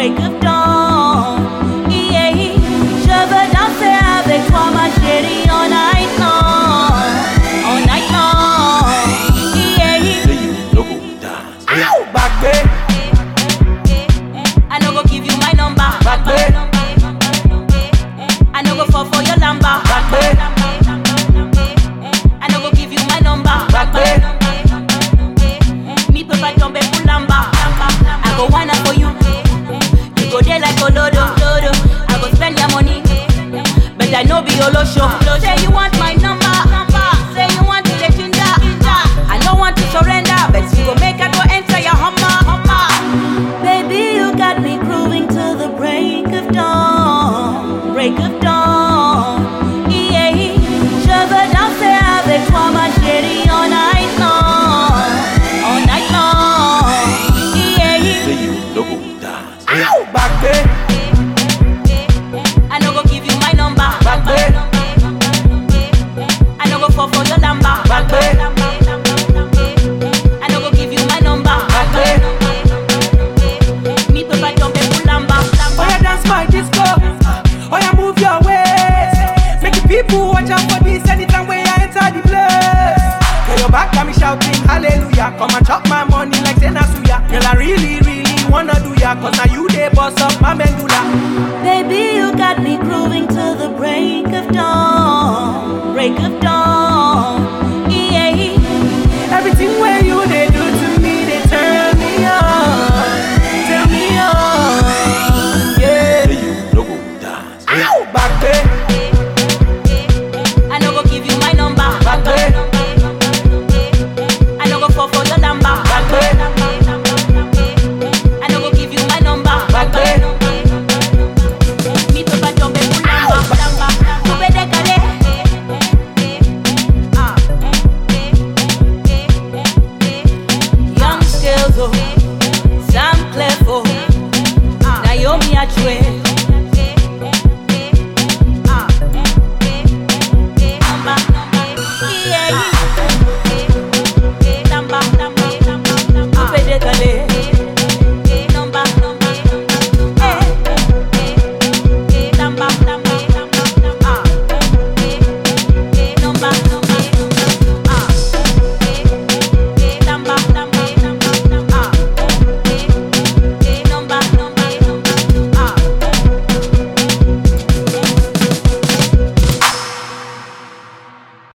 break of dawn. Yeah, je veux danser avec toi, ma chérie, all night long, all night long. Yeah, No go dance. Ow, back there. I no go give you my number. Back there. I no go fall for your lamba. Back there. I no go give you my number. Back there. Me prefer tombe pour lamba. I go wanna for you. You go there like a dodo. I go spend your money, but I know be your low show. Say you want my number. Say you want to get ginger. I don't want to surrender, but you go make I go enter your Hummer. Baby, you got me grooving to the break of dawn. Break of dawn. Yeah, je veux danser avec toi, ma chérie, all night long, all night long. Yeah, No go dance. Ow, back there. I no go give you my number. Back there. I no go fall for your lamba. Back there. I no go give you my number. Back there. Me prefer tombe pour lamba. Oh, yeah, dance my disco. Oh, yeah, move your waist. Make the people watch out for this anytime when I enter the place. Girl, your back got me shouting hallelujah. Come and chop my money like Senasuya. Girl, I really, really wanna do ya. Cause now you they boss up my medulla. Baby, you got me grooving to the break of dawn. Break of dawn.